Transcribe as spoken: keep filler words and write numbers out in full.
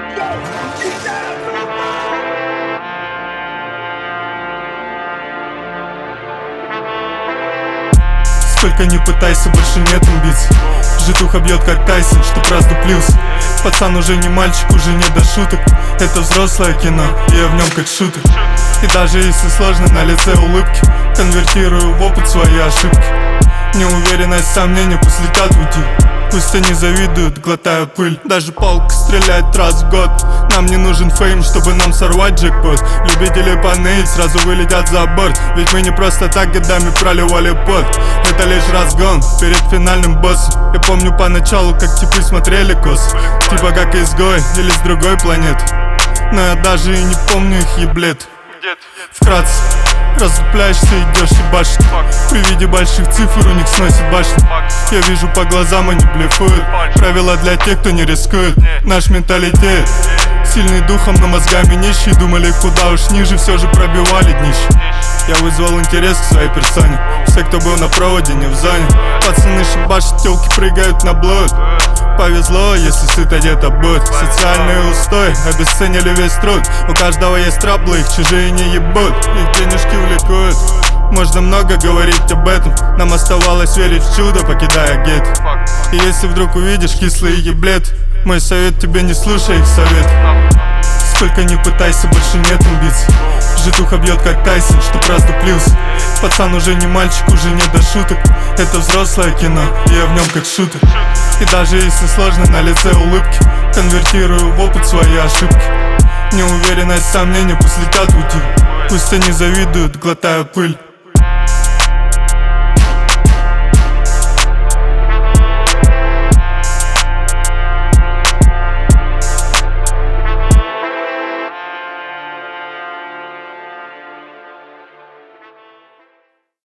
Сколько не пытайся, больше нет амбиций. Житуха бьет как Тайсон, чтоб раздуплился. Пацан уже не мальчик, уже не до шуток. Это взрослое кино, и я в нем как шутер. И даже если сложно, на лице улыбки, конвертирую в опыт свои ошибки. Неуверенность, сомнения пусть летят в утиль. Пусть они завидуют, глотая пыль. Даже палка стреляет раз в год. Нам не нужен фейм, чтобы нам сорвать джекпот. Любители поныть сразу вылетят за борт. Ведь мы не просто так годами проливали пот. Это лишь разгон перед финальным боссом. Я помню поначалу, как типы смотрели кос. Типа как изгой или с другой планеты. Но я даже и не помню их еблет. Вкратце, разлепляешься, идешь и башни. При виде больших цифр у них сносит башню. Я вижу по глазам, они блефуют. Правила для тех, кто не рискует. Наш менталитет сильный духом, но мозгами нищий. Думали куда уж ниже, все же пробивали днище. Я вызвал интерес к своей персоне. Все, кто был на проводе, не в зоне. Пацаны шибашат, телки прыгают на блуд. Повезло, если сыт одета будет. Социальный устой, обесценили весь труд. У каждого есть траблы, их чужие не ебут. Их денежки увлекают. Можно много говорить об этом. Нам оставалось верить в чудо, покидая гетто. И если вдруг увидишь кислые еблет, мой совет тебе: не слушай их совет. Сколько не пытайся, больше нет амбиций. Житуха бьет как Тайсон, чтоб раздуплился. Пацан уже не мальчик, уже не до шуток. Это взрослое кино, и я в нем как шутер. И даже если сложно, на лице улыбки, конвертирую в опыт свои ошибки. Неуверенность, сомнения пусть летят в утиль. Пусть они завидуют, глотая пыль.